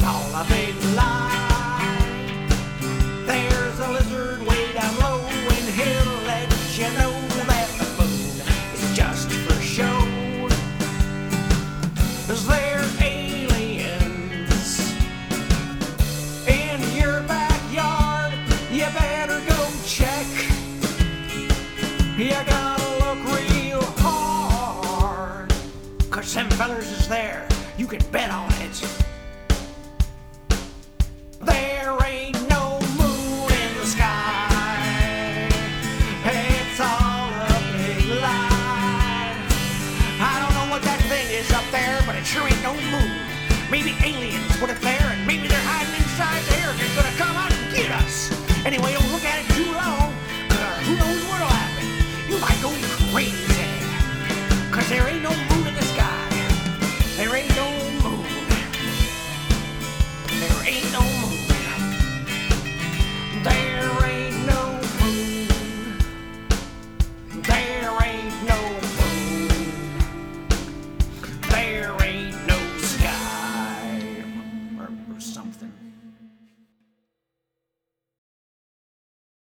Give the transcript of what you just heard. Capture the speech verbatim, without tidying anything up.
all a big lie. There's a lizard way down low, and he'll let you know that the moon is just for show. 'Cause they're aliens in your backyard. You better go check. You gotta look real hard, 'cause them fellers is there. You can bet on it. There ain't no moon in the sky. It's all a big lie. I don't know what that thing is up there, but it sure ain't no moon. Maybe aliens, what if they